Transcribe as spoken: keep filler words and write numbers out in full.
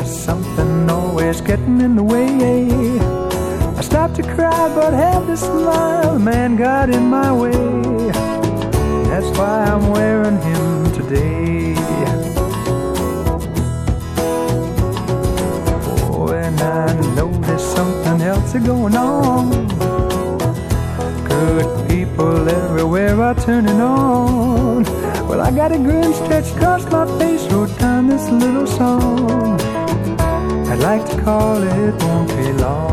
something always getting in the way. I start to cry but have to smile. The man got in my way. That's why I'm wearing him today. Oh, and I know there's something else going on. Good people everywhere are turning on. Well, I got a grin stretched across my face, wrote down this little song. I'd like to call it Won't Be Long.